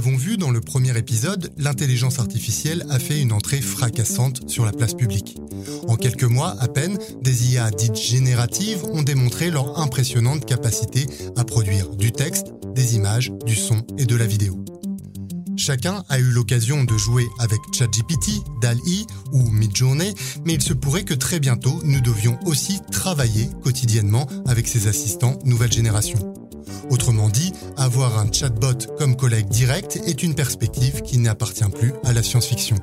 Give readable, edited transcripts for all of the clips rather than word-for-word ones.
l'avons vu dans le premier épisode, l'intelligence artificielle a fait une entrée fracassante sur la place publique. En quelques mois à peine, des IA dites génératives ont démontré leur impressionnante capacité à produire du texte, des images, du son et de la vidéo. Chacun a eu l'occasion de jouer avec ChatGPT, DALL-E ou Midjourney, mais il se pourrait que très bientôt, nous devions aussi travailler quotidiennement avec ces assistants nouvelle génération. Autrement dit, avoir un chatbot comme collègue direct est une perspective qui n'appartient plus à la science-fiction.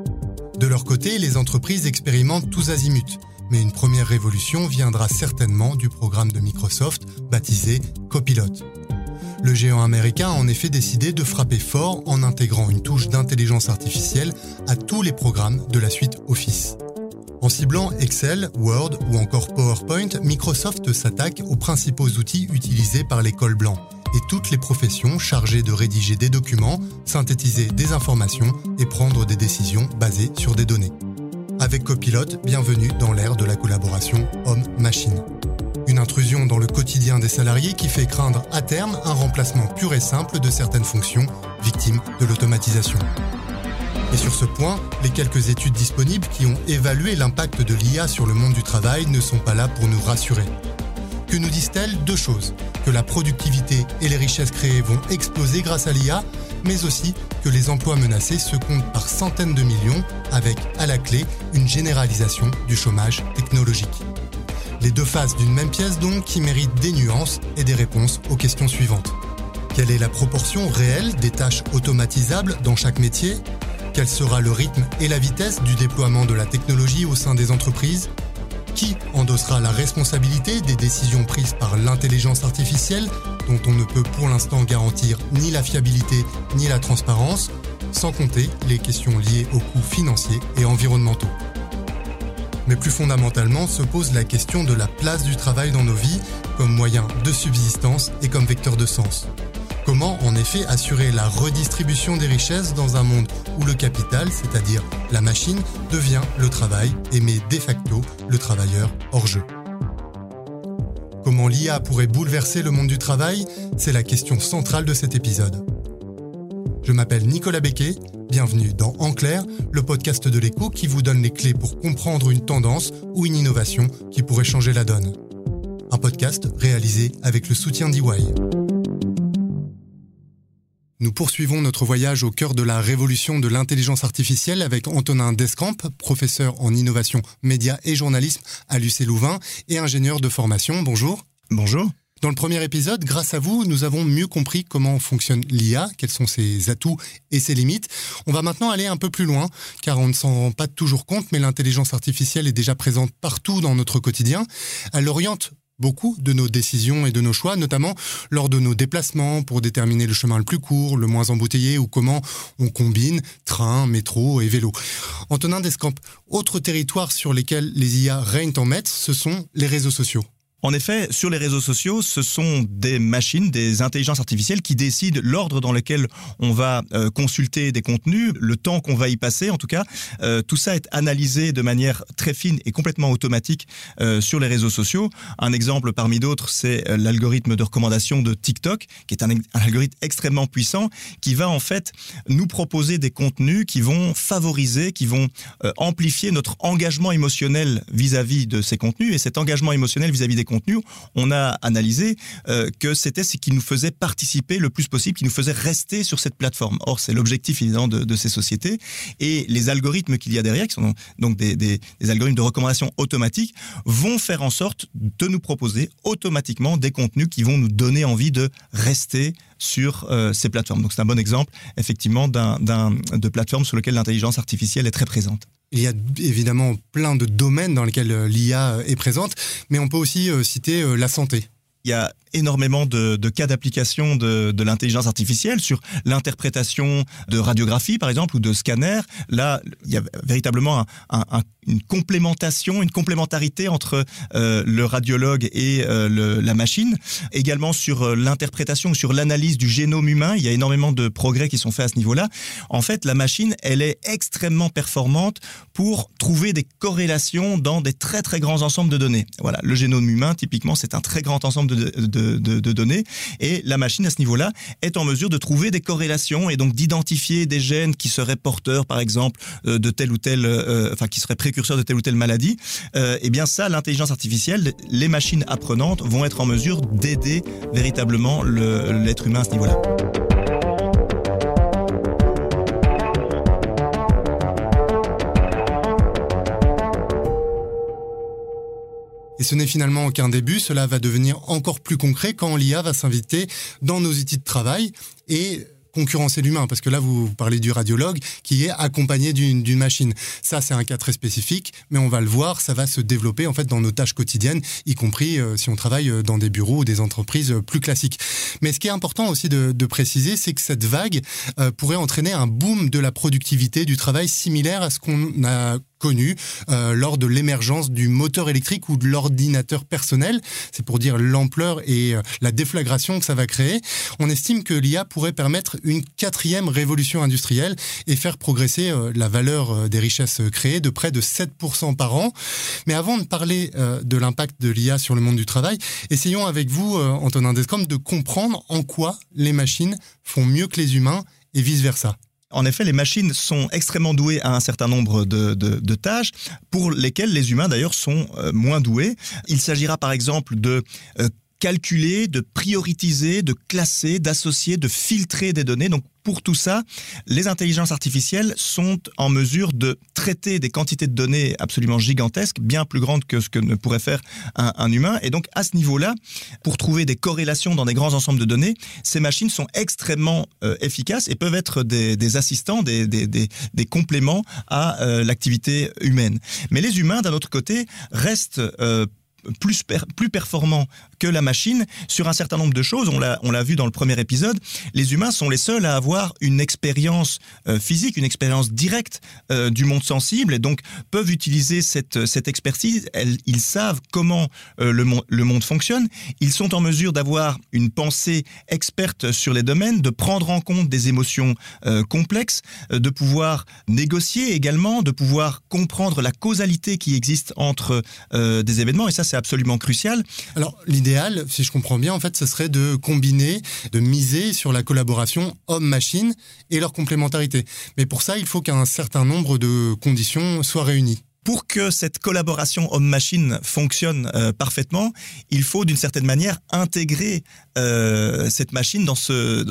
De leur côté, les entreprises expérimentent tous azimuts, mais une première révolution viendra certainement du programme de Microsoft baptisé Copilot. Le géant américain a en effet décidé de frapper fort en intégrant une touche d'intelligence artificielle à tous les programmes de la suite Office. En ciblant Excel, Word ou encore PowerPoint, Microsoft s'attaque aux principaux outils utilisés par les cols blancs et toutes les professions chargées de rédiger des documents, synthétiser des informations et prendre des décisions basées sur des données. Avec Copilot, bienvenue dans l'ère de la collaboration homme-machine. Une intrusion dans le quotidien des salariés qui fait craindre à terme un remplacement pur et simple de certaines fonctions, victimes de l'automatisation. Et sur ce point, les quelques études disponibles qui ont évalué l'impact de l'IA sur le monde du travail ne sont pas là pour nous rassurer. Que nous disent-elles? Deux choses. Que la productivité et les richesses créées vont exploser grâce à l'IA, mais aussi que les emplois menacés se comptent par centaines de millions, avec, à la clé, une généralisation du chômage technologique. Les deux faces d'une même pièce donc qui méritent des nuances et des réponses aux questions suivantes. Quelle est la proportion réelle des tâches automatisables dans chaque métier? Quel sera le rythme et la vitesse du déploiement de la technologie au sein des entreprises? Qui endossera la responsabilité des décisions prises par l'intelligence artificielle, dont on ne peut pour l'instant garantir ni la fiabilité ni la transparence, sans compter les questions liées aux coûts financiers et environnementaux. Mais plus fondamentalement se pose la question de la place du travail dans nos vies comme moyen de subsistance et comme vecteur de sens. Comment en effet assurer la redistribution des richesses dans un monde où le capital, c'est-à-dire la machine, devient le travail et met de facto le travailleur hors jeu? Comment l'IA pourrait bouleverser le monde du travail? C'est la question centrale de cet épisode. Je m'appelle Nicolas Becquet, bienvenue dans En Clair, le podcast de l'Écho qui vous donne les clés pour comprendre une tendance ou une innovation qui pourrait changer la donne. Un podcast réalisé avec le soutien d'EY. Nous poursuivons notre voyage au cœur de la révolution de l'intelligence artificielle avec Antonin Descamps, professeur en innovation, médias et journalisme à l'UC Louvain et ingénieur de formation. Bonjour. Bonjour. Dans le premier épisode, grâce à vous, nous avons mieux compris comment fonctionne l'IA, quels sont ses atouts et ses limites. On va maintenant aller un peu plus loin, car on ne s'en rend pas toujours compte, mais l'intelligence artificielle est déjà présente partout dans notre quotidien. Elle oriente beaucoup de nos décisions et de nos choix, notamment lors de nos déplacements pour déterminer le chemin le plus court, le moins embouteillé ou comment on combine train, métro et vélo. Antonin Descamps, autre territoire sur lesquels les IA règnent en maître, ce sont les réseaux sociaux. En effet, sur les réseaux sociaux, ce sont des machines, des intelligences artificielles qui décident l'ordre dans lequel on va consulter des contenus, le temps qu'on va y passer en tout cas. Tout ça est analysé de manière très fine et complètement automatique sur les réseaux sociaux. Un exemple parmi d'autres, c'est l'algorithme de recommandation de TikTok, qui est un algorithme extrêmement puissant, qui va en fait nous proposer des contenus qui vont favoriser, qui vont amplifier notre engagement émotionnel vis-à-vis de ces contenus. Et cet engagement émotionnel vis-à-vis des contenus, on a analysé que c'était ce qui nous faisait participer le plus possible, qui nous faisait rester sur cette plateforme. Or, c'est l'objectif évidemment de ces sociétés. Et les algorithmes qu'il y a derrière, qui sont donc des algorithmes de recommandation automatique, vont faire en sorte de nous proposer automatiquement des contenus qui vont nous donner envie de rester sur ces plateformes. Donc c'est un bon exemple, effectivement, de plateforme sur lequel l'intelligence artificielle est très présente. Il y a évidemment plein de domaines dans lesquels l'IA est présente, mais on peut aussi citer la santé. Il y a énormément de cas d'application de l'intelligence artificielle sur l'interprétation de radiographie, par exemple, ou de scanners. Là, il y a véritablement une complémentation, une complémentarité entre le radiologue et la machine. Également sur l'interprétation, sur l'analyse du génome humain, il y a énormément de progrès qui sont faits à ce niveau-là. En fait, la machine, elle est extrêmement performante pour trouver des corrélations dans des très très grands ensembles de données. Voilà, le génome humain, typiquement, c'est un très grand ensemble de de données. Et la machine, à ce niveau-là, est en mesure de trouver des corrélations et donc d'identifier des gènes qui seraient porteurs, par exemple, de telle ou telle, qui seraient précurseurs de telle ou telle maladie. Eh bien ça, l'intelligence artificielle, les machines apprenantes vont être en mesure d'aider véritablement l'être humain à ce niveau-là. Et ce n'est finalement qu'un début, cela va devenir encore plus concret quand l'IA va s'inviter dans nos outils de travail et concurrencer l'humain, parce que là, vous parlez du radiologue qui est accompagné d'une machine. Ça, c'est un cas très spécifique, mais on va le voir, ça va se développer en fait dans nos tâches quotidiennes, y compris si on travaille dans des bureaux ou des entreprises plus classiques. Mais ce qui est important aussi de préciser, c'est que cette vague pourrait entraîner un boom de la productivité du travail similaire à ce qu'on a connu lors de l'émergence du moteur électrique ou de l'ordinateur personnel. C'est pour dire l'ampleur et la déflagration que ça va créer. On estime que l'IA pourrait permettre une 4e révolution industrielle et faire progresser la valeur des richesses créées de près de 7% par an. Mais avant de parler de l'impact de l'IA sur le monde du travail, essayons avec vous, Antonin Descommes, de comprendre en quoi les machines font mieux que les humains et vice-versa. En effet, les machines sont extrêmement douées à un certain nombre de tâches pour lesquelles les humains d'ailleurs sont moins doués. Il s'agira par exemple de calculer, de prioriser, de classer, d'associer, de filtrer des données. Donc pour tout ça, les intelligences artificielles sont en mesure de traiter des quantités de données absolument gigantesques, bien plus grandes que ce que ne pourrait faire un humain. Et donc à ce niveau-là, pour trouver des corrélations dans des grands ensembles de données, ces machines sont extrêmement efficaces et peuvent être des assistants, des compléments à l'activité humaine. Mais les humains, d'un autre côté, restent plus performants que la machine sur un certain nombre de choses. On l'a vu dans le premier épisode. Les humains sont les seuls à avoir une expérience physique, une expérience directe du monde sensible et donc peuvent utiliser cette expertise. Ils savent comment le monde fonctionne. Ils sont en mesure d'avoir une pensée experte sur les domaines, de prendre en compte des émotions complexes, de pouvoir négocier également, de pouvoir comprendre la causalité qui existe entre des événements. Et ça, c'est absolument crucial. Alors, l'idéal, si je comprends bien, en fait, ce serait de combiner, de miser sur la collaboration homme-machine et leur complémentarité. Mais pour ça, il faut qu'un certain nombre de conditions soient réunies. Pour que cette collaboration homme-machine fonctionne parfaitement, il faut d'une certaine manière intégrer ces machines dans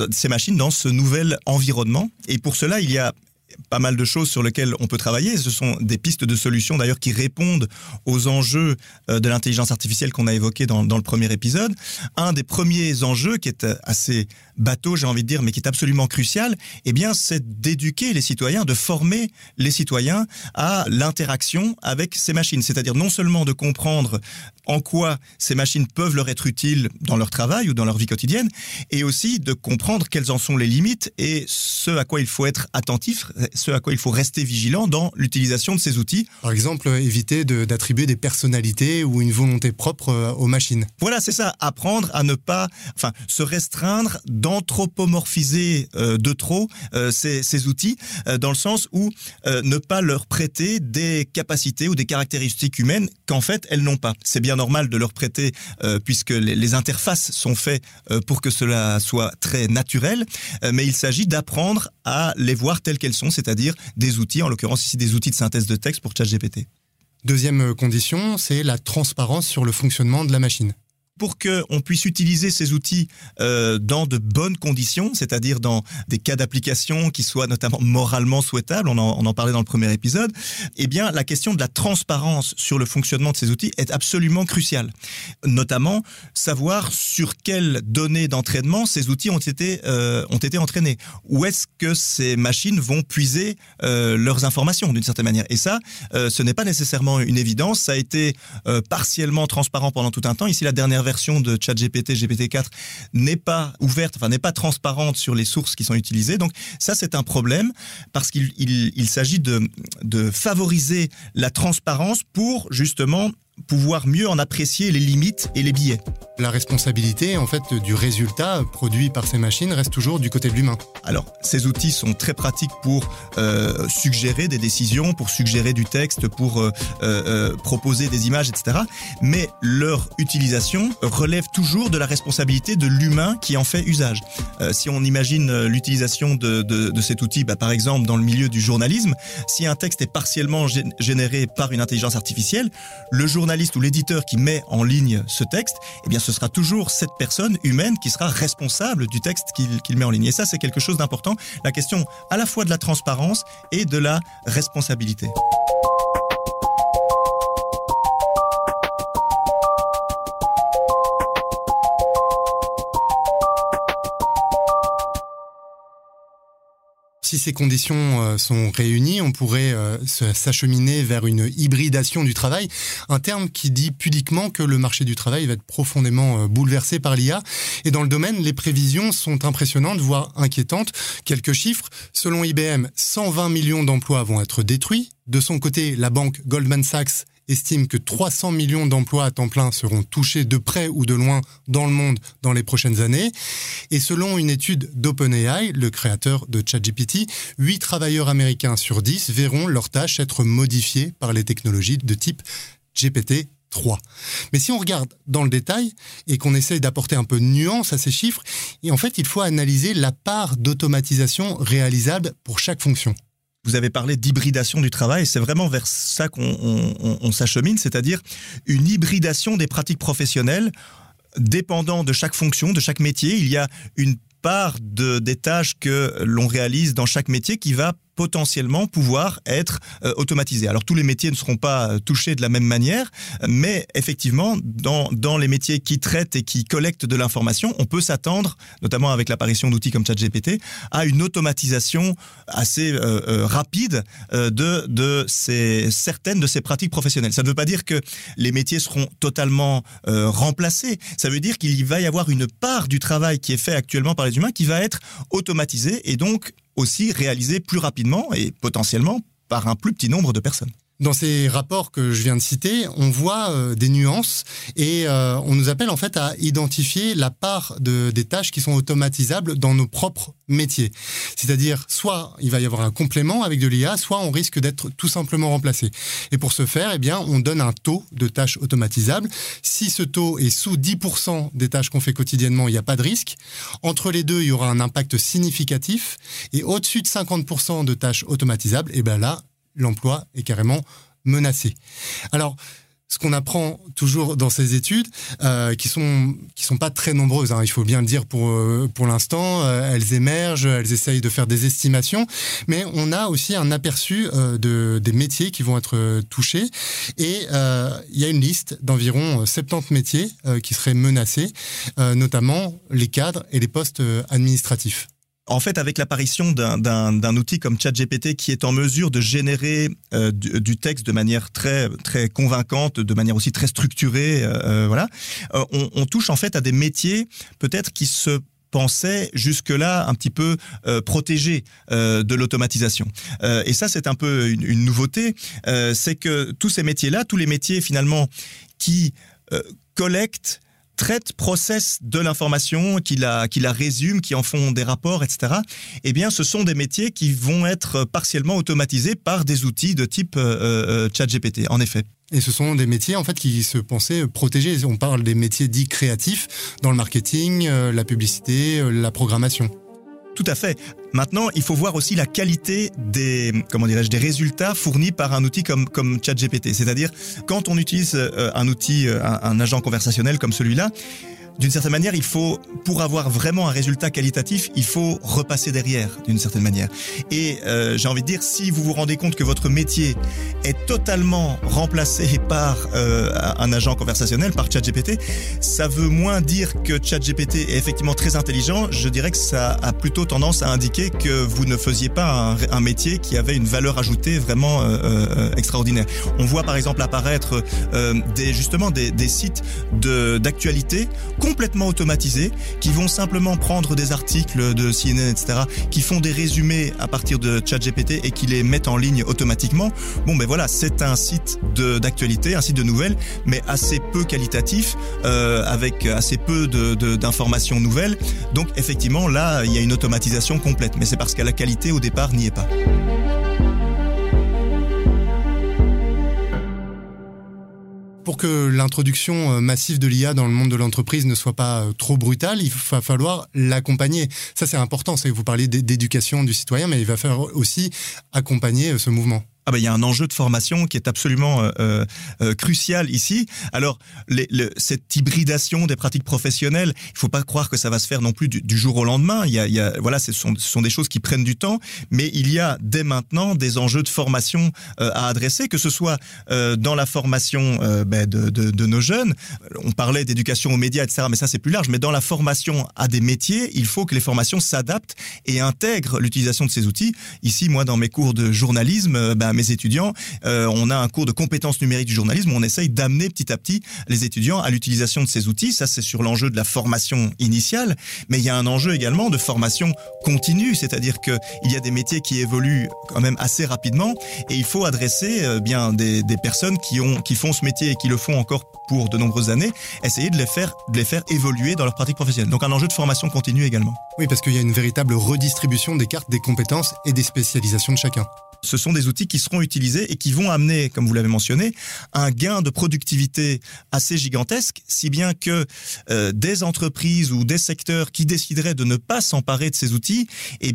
ce nouvel environnement. Et pour cela, il y a pas mal de choses sur lesquelles on peut travailler. Ce sont des pistes de solutions d'ailleurs qui répondent aux enjeux de l'intelligence artificielle qu'on a évoqués dans le premier épisode. Un des premiers enjeux qui est assez bateau, j'ai envie de dire, mais qui est absolument crucial, eh bien, c'est d'éduquer les citoyens, de former les citoyens à l'interaction avec ces machines. C'est-à-dire non seulement de comprendre en quoi ces machines peuvent leur être utiles dans leur travail ou dans leur vie quotidienne, et aussi de comprendre quelles en sont les limites et ce à quoi il faut être attentif, ce à quoi il faut rester vigilant dans l'utilisation de ces outils. Par exemple, éviter d'attribuer des personnalités ou une volonté propre aux machines. Voilà, c'est ça. Apprendre à ne pas, se restreindre, d'anthropomorphiser de trop ces outils, dans le sens où ne pas leur prêter des capacités ou des caractéristiques humaines qu'en fait elles n'ont pas. C'est bien normal de leur prêter puisque les interfaces sont faites pour que cela soit très naturel, mais il s'agit d'apprendre à les voir telles qu'elles sont, c'est-à-dire des outils, en l'occurrence ici des outils de synthèse de texte pour ChatGPT. Deuxième condition, c'est la transparence sur le fonctionnement de la machine. Pour qu'on puisse utiliser ces outils dans de bonnes conditions, c'est-à-dire dans des cas d'application qui soient notamment moralement souhaitables, on en parlait dans le premier épisode, eh bien la question de la transparence sur le fonctionnement de ces outils est absolument cruciale. Notamment, savoir sur quelles données d'entraînement ces outils ont été entraînés. Où est-ce que ces machines vont puiser leurs informations d'une certaine manière. Et ça, ce n'est pas nécessairement une évidence. Ça a été partiellement transparent pendant tout un temps. Ici, la dernière version de ChatGPT, GPT-4, n'est pas ouverte, n'est pas transparente sur les sources qui sont utilisées. Donc ça, c'est un problème parce qu'il s'agit de favoriser la transparence pour justement pouvoir mieux en apprécier les limites et les biais. La responsabilité, en fait, du résultat produit par ces machines reste toujours du côté de l'humain. Alors, ces outils sont très pratiques pour suggérer des décisions, pour suggérer du texte, pour proposer des images, etc. Mais leur utilisation relève toujours de la responsabilité de l'humain qui en fait usage. Si on imagine l'utilisation de cet outil, par exemple dans le milieu du journalisme, si un texte est partiellement généré par une intelligence artificielle, le journaliste ou l'éditeur qui met en ligne ce texte, eh bien, ce sera toujours cette personne humaine qui sera responsable du texte qu'il met en ligne. Et ça, c'est quelque chose d'important. La question à la fois de la transparence et de la responsabilité. Si ces conditions sont réunies, on pourrait s'acheminer vers une hybridation du travail, un terme qui dit pudiquement que le marché du travail va être profondément bouleversé par l'IA. Et dans le domaine, les prévisions sont impressionnantes, voire inquiétantes. Quelques chiffres. Selon IBM, 120 millions d'emplois vont être détruits. De son côté, la banque Goldman Sachs estime que 300 millions d'emplois à temps plein seront touchés de près ou de loin dans le monde dans les prochaines années. Et selon une étude d'OpenAI, le créateur de ChatGPT, 8 travailleurs américains sur 10 verront leurs tâches être modifiées par les technologies de type GPT-3. Mais si on regarde dans le détail et qu'on essaye d'apporter un peu de nuance à ces chiffres, et en fait, il faut analyser la part d'automatisation réalisable pour chaque fonction. Vous avez parlé d'hybridation du travail, c'est vraiment vers ça qu'on s'achemine, c'est-à-dire une hybridation des pratiques professionnelles dépendant de chaque fonction, de chaque métier. Il y a une part des tâches que l'on réalise dans chaque métier qui va potentiellement pouvoir être automatisé. Alors tous les métiers ne seront pas touchés de la même manière, mais effectivement, dans les métiers qui traitent et qui collectent de l'information, on peut s'attendre, notamment avec l'apparition d'outils comme ChatGPT, à une automatisation assez rapide de certaines de ces pratiques professionnelles. Ça ne veut pas dire que les métiers seront totalement remplacés. Ça veut dire qu'il va y avoir une part du travail qui est fait actuellement par les humains qui va être automatisée et donc aussi réalisé plus rapidement et potentiellement par un plus petit nombre de personnes. Dans ces rapports que je viens de citer, on voit des nuances et on nous appelle en fait à identifier la part des tâches qui sont automatisables dans nos propres métiers. C'est-à-dire, soit il va y avoir un complément avec de l'IA, soit on risque d'être tout simplement remplacé. Et pour ce faire, eh bien, on donne un taux de tâches automatisables. Si ce taux est sous 10% des tâches qu'on fait quotidiennement, il n'y a pas de risque. Entre les deux, il y aura un impact significatif. Et au-dessus de 50% de tâches automatisables, eh bien là, l'emploi est carrément menacé. Alors, ce qu'on apprend toujours dans ces études, qui sont pas très nombreuses, hein, il faut bien le dire pour l'instant, elles émergent, elles essayent de faire des estimations, mais on a aussi un aperçu des métiers qui vont être touchés, et il y a une liste d'environ 70 métiers qui seraient menacés, notamment les cadres et les postes administratifs. En fait, avec l'apparition d'un outil comme ChatGPT qui est en mesure de générer du texte de manière très très convaincante, de manière aussi très structurée, voilà, on touche en fait à des métiers peut-être qui se pensaient jusque-là un petit peu protégés de l'automatisation. Et ça, c'est un peu une nouveauté, c'est que tous ces métiers-là, tous les métiers finalement qui collectent, traitent, processent de l'information, qui la résument, qui en font des rapports, etc. Eh bien, ce sont des métiers qui vont être partiellement automatisés par des outils de type ChatGPT, en effet. Et ce sont des métiers en fait qui se pensaient protégés. On parle des métiers dits créatifs dans le marketing, la publicité, la programmation. Tout à fait. Maintenant, il faut voir aussi la qualité des résultats fournis par un outil comme ChatGPT. C'est-à-dire, quand on utilise un outil, un agent conversationnel comme celui-là, d'une certaine manière, pour avoir vraiment un résultat qualitatif, il faut repasser derrière, d'une certaine manière. Et j'ai envie de dire, si vous vous rendez compte que votre métier est totalement remplacé par un agent conversationnel, par ChatGPT, ça veut moins dire que ChatGPT est effectivement très intelligent. Je dirais que ça a plutôt tendance à indiquer que vous ne faisiez pas un métier qui avait une valeur ajoutée vraiment extraordinaire. On voit par exemple apparaître des sites d'actualité complètement automatisés, qui vont simplement prendre des articles de CNN, etc., qui font des résumés à partir de ChatGPT et qui les mettent en ligne automatiquement. Bon, ben voilà, c'est un site d'actualité, un site de nouvelles, mais assez peu qualitatif, avec assez peu d'informations nouvelles. Donc effectivement, là, il y a une automatisation complète, mais c'est parce que la qualité au départ n'y est pas. Pour que l'introduction massive de l'IA dans le monde de l'entreprise ne soit pas trop brutale, il va falloir l'accompagner. Ça, c'est important. Vous parlez d'éducation du citoyen, mais il va falloir aussi accompagner ce mouvement. Ah ben, il y a un enjeu de formation qui est absolument crucial ici. Alors, cette hybridation des pratiques professionnelles, il faut pas croire que ça va se faire non plus du jour au lendemain. Voilà, ce sont des choses qui prennent du temps, mais il y a dès maintenant des enjeux de formation à adresser, que ce soit dans la formation de nos jeunes. On parlait d'éducation aux médias, etc., mais ça c'est plus large. Mais dans la formation à des métiers, il faut que les formations s'adaptent et intègrent l'utilisation de ces outils. Ici, moi, dans mes cours de journalisme, mes étudiants, on a un cours de compétences numériques du journalisme où on essaye d'amener petit à petit les étudiants à l'utilisation de ces outils. Ça, c'est sur l'enjeu de la formation initiale, mais il y a un enjeu également de formation continue, c'est-à-dire que il y a des métiers qui évoluent quand même assez rapidement et il faut adresser des personnes qui font ce métier et qui le font encore pour de nombreuses années, essayer de les faire évoluer dans leur pratique professionnelle. Donc un enjeu de formation continue également. Oui, parce qu'il y a une véritable redistribution des cartes, des compétences et des spécialisations de chacun. Ce sont des outils qui seront utilisés et qui vont amener, comme vous l'avez mentionné, un gain de productivité assez gigantesque, si bien que des entreprises ou des secteurs qui décideraient de ne pas s'emparer de ces outils,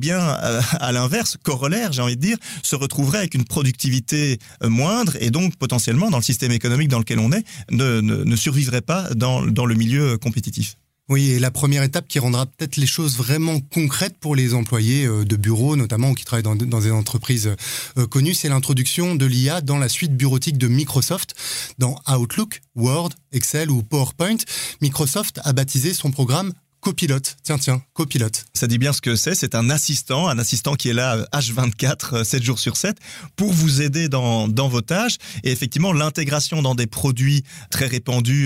à l'inverse, corollaire, j'ai envie de dire, se retrouveraient avec une productivité moindre et donc potentiellement, dans le système économique dans lequel on est, ne survivraient pas dans le milieu compétitif. Oui, et la première étape qui rendra peut-être les choses vraiment concrètes pour les employés de bureaux, notamment, ou qui travaillent dans des entreprises connues, c'est l'introduction de l'IA dans la suite bureautique de Microsoft. Dans Outlook, Word, Excel ou PowerPoint, Microsoft a baptisé son programme Copilot. Tiens, Copilot. Ça dit bien ce que c'est. C'est un assistant qui est là H24, 7 jours sur 7, pour vous aider dans vos tâches. Et effectivement, l'intégration dans des produits très répandus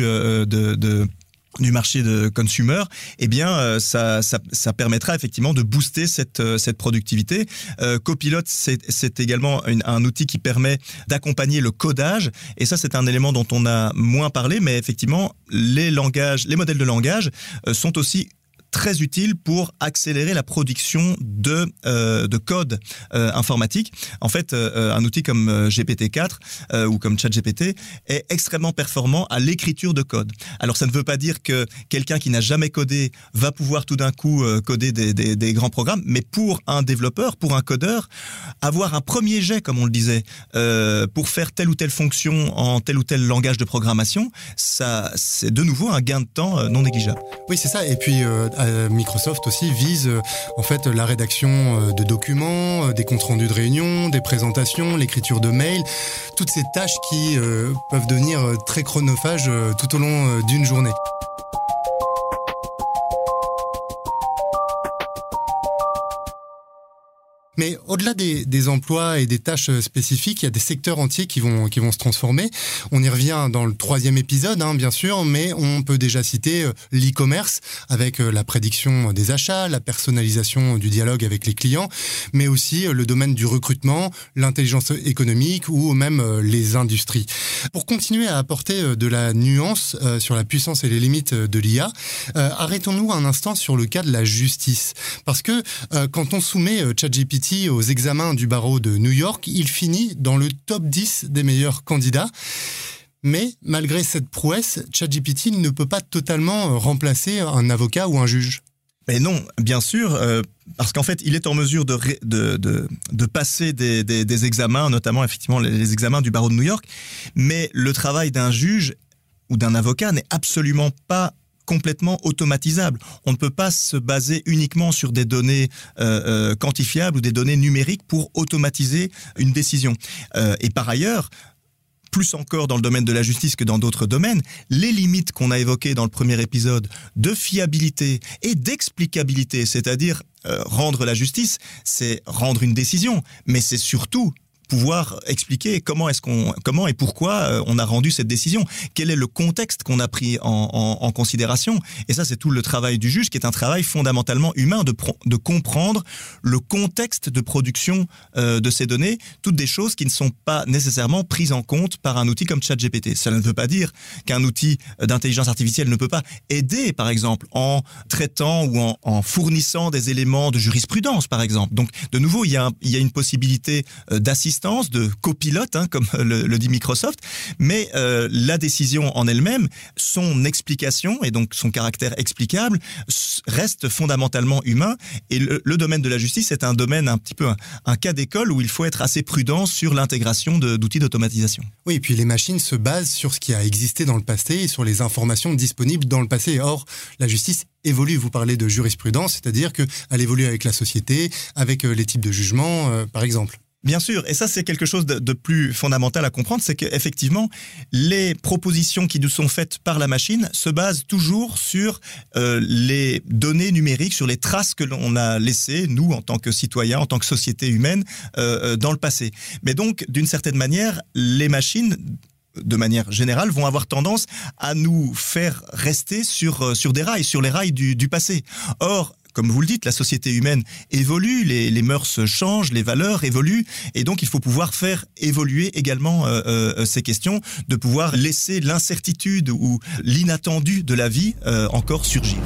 du marché de consumer, ça permettra effectivement de booster cette productivité. Copilot, c'est également un outil qui permet d'accompagner le codage, et ça c'est un élément dont on a moins parlé, mais effectivement les modèles de langage sont aussi très utile pour accélérer la production de code informatique. En fait, un outil comme GPT-4 ou comme ChatGPT est extrêmement performant à l'écriture de code. Alors, ça ne veut pas dire que quelqu'un qui n'a jamais codé va pouvoir tout d'un coup coder des grands programmes, mais pour un développeur, pour un codeur, avoir un premier jet, comme on le disait, pour faire telle ou telle fonction en tel ou tel langage de programmation, ça, c'est de nouveau un gain de temps non négligeable. Oui, c'est ça. Et puis, Microsoft aussi vise en fait la rédaction de documents, des comptes rendus de réunions, des présentations, l'écriture de mails, toutes ces tâches qui peuvent devenir très chronophages tout au long d'une journée. Mais au-delà des emplois et des tâches spécifiques, il y a des secteurs entiers qui vont se transformer. On y revient dans le 3e épisode, bien sûr, mais on peut déjà citer l'e-commerce avec la prédiction des achats, la personnalisation du dialogue avec les clients, mais aussi le domaine du recrutement, l'intelligence économique ou même les industries. Pour continuer à apporter de la nuance sur la puissance et les limites de l'IA, arrêtons-nous un instant sur le cas de la justice. Parce que quand on soumet ChatGPT aux examens du barreau de New York, il finit dans le top 10 des meilleurs candidats. Mais malgré cette prouesse, ChatGPT ne peut pas totalement remplacer un avocat ou un juge. Mais non, bien sûr, parce qu'en fait, il est en mesure de passer des examens, notamment effectivement les examens du barreau de New York, mais le travail d'un juge ou d'un avocat n'est absolument pas complètement automatisable. On ne peut pas se baser uniquement sur des données quantifiables ou des données numériques pour automatiser une décision. Et par ailleurs, plus encore dans le domaine de la justice que dans d'autres domaines, les limites qu'on a évoquées dans le premier épisode de fiabilité et d'explicabilité, c'est-à-dire rendre la justice, c'est rendre une décision, mais c'est surtout pouvoir expliquer comment et pourquoi on a rendu cette décision. Quel est le contexte qu'on a pris en considération. Et ça, c'est tout le travail du juge, qui est un travail fondamentalement humain, de comprendre le contexte de production de ces données, toutes des choses qui ne sont pas nécessairement prises en compte par un outil comme ChatGPT. Cela ne veut pas dire qu'un outil d'intelligence artificielle ne peut pas aider, par exemple, en traitant ou en fournissant des éléments de jurisprudence, par exemple. Donc, de nouveau, il y a une possibilité d'assistance, de copilote, comme le dit Microsoft, mais la décision en elle-même, son explication et donc son caractère explicable reste fondamentalement humain. Et le domaine de la justice est un domaine un petit peu un cas d'école où il faut être assez prudent sur l'intégration d'outils d'automatisation. Oui, et puis les machines se basent sur ce qui a existé dans le passé et sur les informations disponibles dans le passé. Or, la justice évolue. Vous parlez de jurisprudence, c'est-à-dire qu'elle évolue avec la société, avec les types de jugements, par exemple. Bien sûr, et ça c'est quelque chose de plus fondamental à comprendre, c'est qu'effectivement, les propositions qui nous sont faites par la machine se basent toujours sur les données numériques, sur les traces que l'on a laissées, nous, en tant que citoyens, en tant que société humaine, dans le passé. Mais donc, d'une certaine manière, les machines, de manière générale, vont avoir tendance à nous faire rester sur des rails, sur les rails du passé. Or, comme vous le dites, la société humaine évolue, les mœurs changent, les valeurs évoluent, et donc il faut pouvoir faire évoluer également ces questions, de pouvoir laisser l'incertitude ou l'inattendu de la vie encore surgir.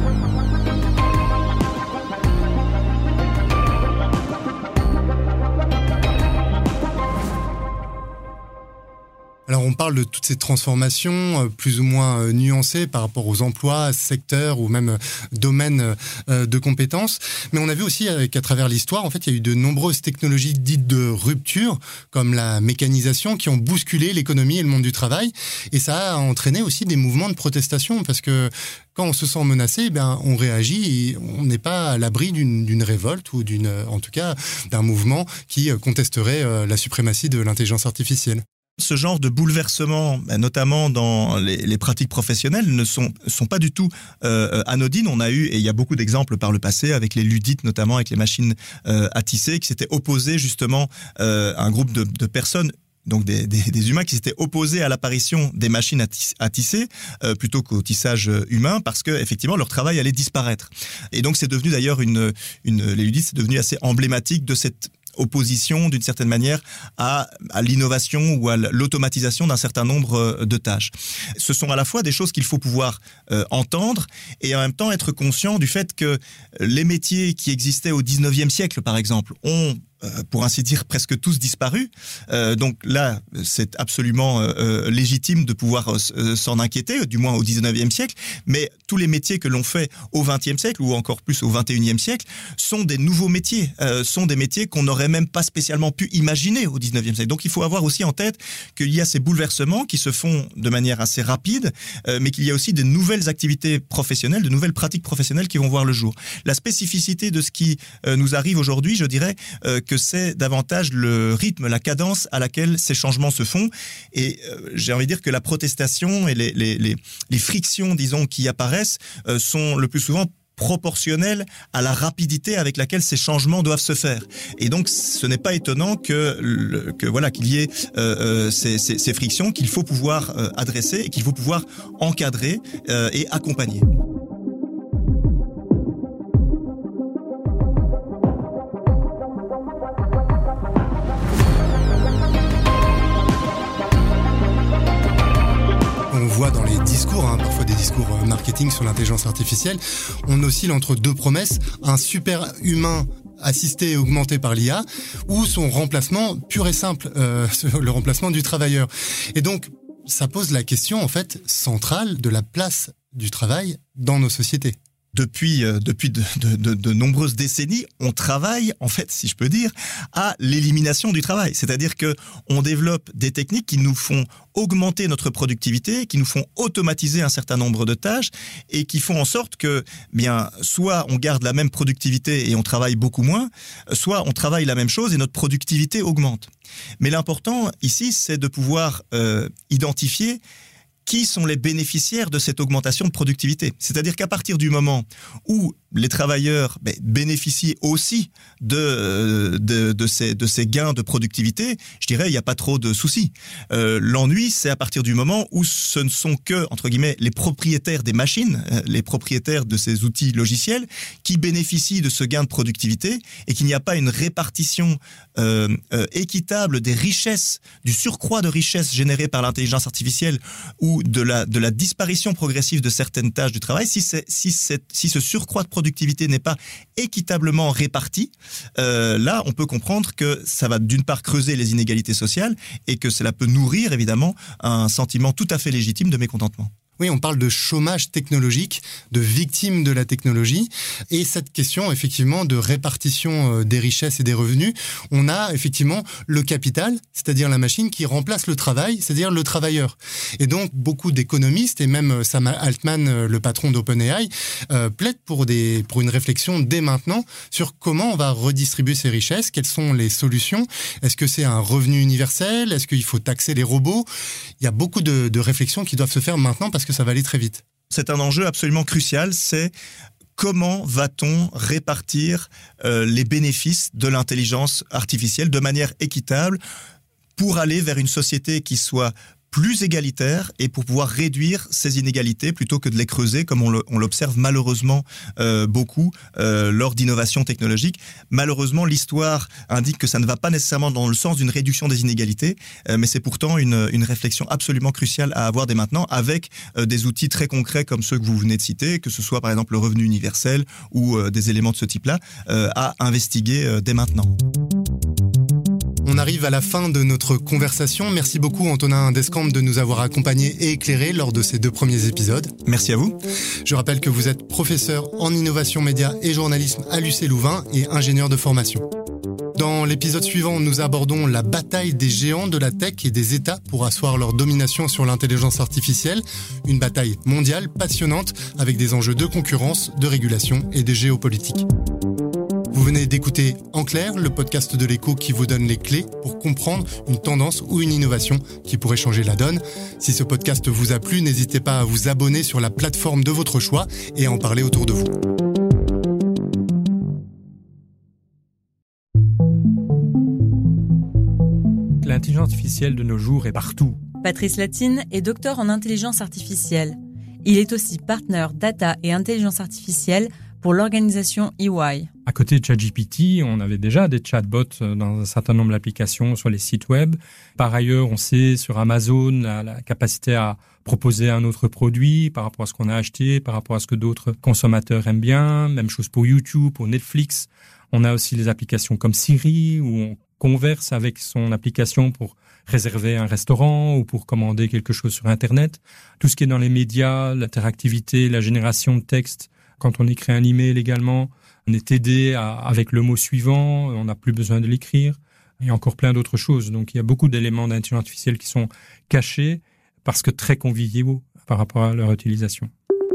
Alors on parle de toutes ces transformations plus ou moins nuancées par rapport aux emplois, secteurs ou même domaines de compétences. Mais on a vu aussi qu'à travers l'histoire, en fait, il y a eu de nombreuses technologies dites de rupture, comme la mécanisation, qui ont bousculé l'économie et le monde du travail. Et ça a entraîné aussi des mouvements de protestation, parce que quand on se sent menacé, on réagit et on n'est pas à l'abri d'une révolte ou en tout cas d'un mouvement qui contesterait la suprématie de l'intelligence artificielle. Ce genre de bouleversement, notamment dans les pratiques professionnelles, ne sont pas du tout anodines. On a eu, et il y a beaucoup d'exemples par le passé, avec les ludites, notamment avec les machines à tisser, qui s'étaient opposées justement à un groupe de personnes, donc des humains qui s'étaient opposés à l'apparition des machines à tisser plutôt qu'au tissage humain, parce que effectivement leur travail allait disparaître. Et donc c'est devenu d'ailleurs les ludites, c'est devenu assez emblématique de cette opposition d'une certaine manière à l'innovation ou à l'automatisation d'un certain nombre de tâches. Ce sont à la fois des choses qu'il faut pouvoir entendre et en même temps être conscient du fait que les métiers qui existaient au 19e siècle, par exemple, ont pour ainsi dire, presque tous disparus. Donc là, c'est absolument légitime de pouvoir s'en inquiéter, du moins au 19e siècle, mais tous les métiers que l'on fait au 20e siècle, ou encore plus au 21e siècle, sont des nouveaux métiers, sont des métiers qu'on n'aurait même pas spécialement pu imaginer au 19e siècle. Donc il faut avoir aussi en tête qu'il y a ces bouleversements qui se font de manière assez rapide, mais qu'il y a aussi de nouvelles activités professionnelles, de nouvelles pratiques professionnelles qui vont voir le jour. La spécificité de ce qui nous arrive aujourd'hui, je dirais que c'est davantage le rythme, la cadence à laquelle ces changements se font. Et j'ai envie de dire que la protestation et les frictions, disons, qui apparaissent sont le plus souvent proportionnelles à la rapidité avec laquelle ces changements doivent se faire. Et donc, ce n'est pas étonnant qu'il y ait ces frictions qu'il faut pouvoir adresser et qu'il faut pouvoir encadrer et accompagner. On voit dans les discours, parfois des discours marketing sur l'intelligence artificielle, on oscille entre deux promesses, un super humain assisté et augmenté par l'IA, ou son remplacement pur et simple, le remplacement du travailleur. Et donc, ça pose la question, en fait, centrale de la place du travail dans nos sociétés. Depuis de nombreuses décennies, on travaille, en fait, si je peux dire, à l'élimination du travail. C'est-à-dire que on développe des techniques qui nous font augmenter notre productivité, qui nous font automatiser un certain nombre de tâches et qui font en sorte que, soit on garde la même productivité et on travaille beaucoup moins, soit on travaille la même chose et notre productivité augmente. Mais l'important ici, c'est de pouvoir identifier qui sont les bénéficiaires de cette augmentation de productivité. C'est-à-dire qu'à partir du moment où les travailleurs bénéficient aussi de ces gains de productivité, je dirais, il n'y a pas trop de soucis. L'ennui, c'est à partir du moment où ce ne sont que, entre guillemets, les propriétaires des machines, les propriétaires de ces outils logiciels, qui bénéficient de ce gain de productivité et qu'il n'y a pas une répartition équitable des richesses, du surcroît de richesses générées par l'intelligence artificielle ou de la disparition progressive de certaines tâches du travail. Si ce surcroît de productivité n'est pas équitablement réparti, là, on peut comprendre que ça va d'une part creuser les inégalités sociales et que cela peut nourrir évidemment un sentiment tout à fait légitime de mécontentement. Oui, on parle de chômage technologique, de victimes de la technologie. Et cette question, effectivement, de répartition des richesses et des revenus, on a effectivement le capital, c'est-à-dire la machine qui remplace le travail, c'est-à-dire le travailleur. Et donc, beaucoup d'économistes, et même Sam Altman, le patron d'OpenAI, plaident pour une réflexion dès maintenant sur comment on va redistribuer ces richesses, quelles sont les solutions. Est-ce que c'est un revenu universel? Est-ce qu'il faut taxer les robots? Il y a beaucoup de réflexions qui doivent se faire maintenant parce que ça va aller très vite. C'est un enjeu absolument crucial, c'est comment va-t-on répartir les bénéfices de l'intelligence artificielle de manière équitable pour aller vers une société qui soit plus égalitaire et pour pouvoir réduire ces inégalités plutôt que de les creuser comme on l'observe malheureusement beaucoup lors d'innovations technologiques. Malheureusement, l'histoire indique que ça ne va pas nécessairement dans le sens d'une réduction des inégalités, mais c'est pourtant une réflexion absolument cruciale à avoir dès maintenant avec des outils très concrets comme ceux que vous venez de citer, que ce soit par exemple le revenu universel ou des éléments de ce type-là, à investiguer dès maintenant. On arrive à la fin de notre conversation. Merci beaucoup Antonin Descamps de nous avoir accompagnés et éclairés lors de ces 2 premiers épisodes. Merci à vous. Je rappelle que vous êtes professeur en innovation média et journalisme à l'UC Louvain et ingénieur de formation. Dans l'épisode suivant, nous abordons la bataille des géants de la tech et des États pour asseoir leur domination sur l'intelligence artificielle. Une bataille mondiale passionnante avec des enjeux de concurrence, de régulation et de géopolitique. Vous venez d'écouter En clair, le podcast de l'Écho qui vous donne les clés pour comprendre une tendance ou une innovation qui pourrait changer la donne. Si ce podcast vous a plu, n'hésitez pas à vous abonner sur la plateforme de votre choix et à en parler autour de vous. L'intelligence artificielle de nos jours est partout. Patrice Latine est docteur en intelligence artificielle. Il est aussi partenaire data et intelligence artificielle pour l'organisation EY. À côté de ChatGPT, on avait déjà des chatbots dans un certain nombre d'applications sur les sites web. Par ailleurs, on sait sur Amazon la capacité à proposer un autre produit par rapport à ce qu'on a acheté, par rapport à ce que d'autres consommateurs aiment bien. Même chose pour YouTube, pour Netflix. On a aussi les applications comme Siri où on converse avec son application pour réserver un restaurant ou pour commander quelque chose sur Internet. Tout ce qui est dans les médias, l'interactivité, la génération de texte. Quand on écrit un email également, on est aidé avec le mot suivant, on n'a plus besoin de l'écrire, et encore plein d'autres choses. Donc il y a beaucoup d'éléments d'intelligence artificielle qui sont cachés parce que très conviviaux par rapport à leur utilisation.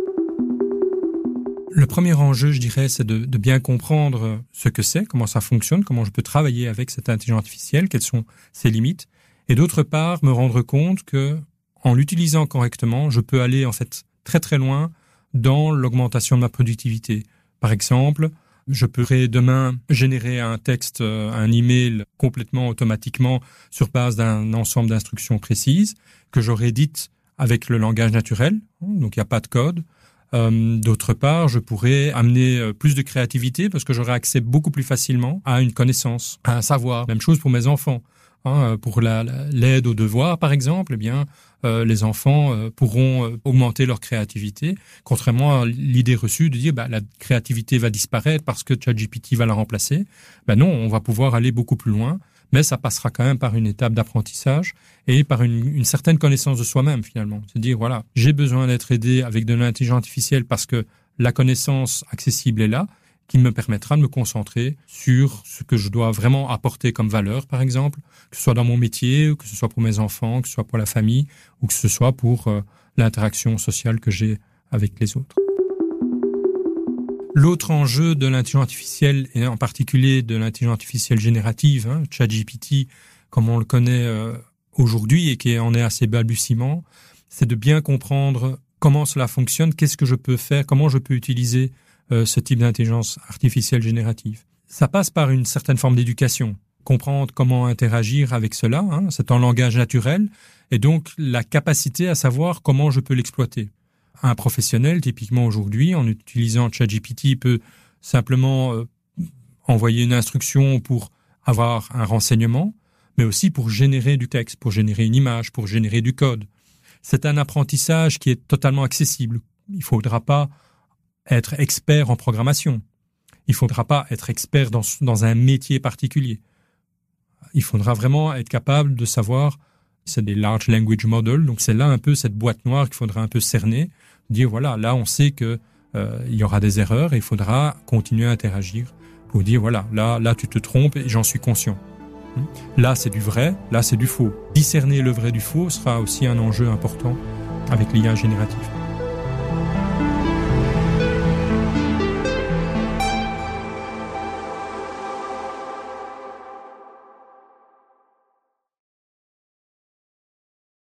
Le premier enjeu, je dirais, c'est de bien comprendre ce que c'est, comment ça fonctionne, comment je peux travailler avec cette intelligence artificielle, quelles sont ses limites, et d'autre part, me rendre compte que en l'utilisant correctement, je peux aller en fait très très loin dans l'augmentation de ma productivité. Par exemple, je pourrais demain générer un texte, un email complètement automatiquement sur base d'un ensemble d'instructions précises que j'aurais dites avec le langage naturel, donc il n'y a pas de code. D'autre part, je pourrais amener plus de créativité parce que j'aurais accès beaucoup plus facilement à une connaissance, à un savoir. Même chose pour mes enfants. Pour l'aide aux devoirs, par exemple, eh bien, les enfants pourront augmenter leur créativité, contrairement à l'idée reçue de dire la créativité va disparaître parce que ChatGPT va la remplacer. Non, on va pouvoir aller beaucoup plus loin, mais ça passera quand même par une étape d'apprentissage et par une certaine connaissance de soi-même finalement. C'est dire, voilà, j'ai besoin d'être aidé avec de l'intelligence artificielle parce que la connaissance accessible est là, qui me permettra de me concentrer sur ce que je dois vraiment apporter comme valeur, par exemple, que ce soit dans mon métier, que ce soit pour mes enfants, que ce soit pour la famille, ou que ce soit pour l'interaction sociale que j'ai avec les autres. L'autre enjeu de l'intelligence artificielle, et en particulier de l'intelligence artificielle générative, ChatGPT, comme on le connaît aujourd'hui et qui en est assez balbutiement, c'est de bien comprendre comment cela fonctionne, qu'est-ce que je peux faire, comment je peux utiliser ce type d'intelligence artificielle générative. Ça passe par une certaine forme d'éducation. Comprendre comment interagir avec cela, c'est en langage naturel, et donc la capacité à savoir comment je peux l'exploiter. Un professionnel, typiquement aujourd'hui, en utilisant ChatGPT, peut simplement envoyer une instruction pour avoir un renseignement, mais aussi pour générer du texte, pour générer une image, pour générer du code. C'est un apprentissage qui est totalement accessible. Il ne faudra pas être expert en programmation. Il ne faudra pas être expert dans un métier particulier. Il faudra vraiment être capable de savoir, c'est des large language models, donc c'est là un peu cette boîte noire qu'il faudra un peu cerner, dire voilà, là on sait que il y aura des erreurs et il faudra continuer à interagir pour dire voilà, là tu te trompes et j'en suis conscient. Là c'est du vrai, là c'est du faux. Discerner le vrai du faux sera aussi un enjeu important avec l'IA générative.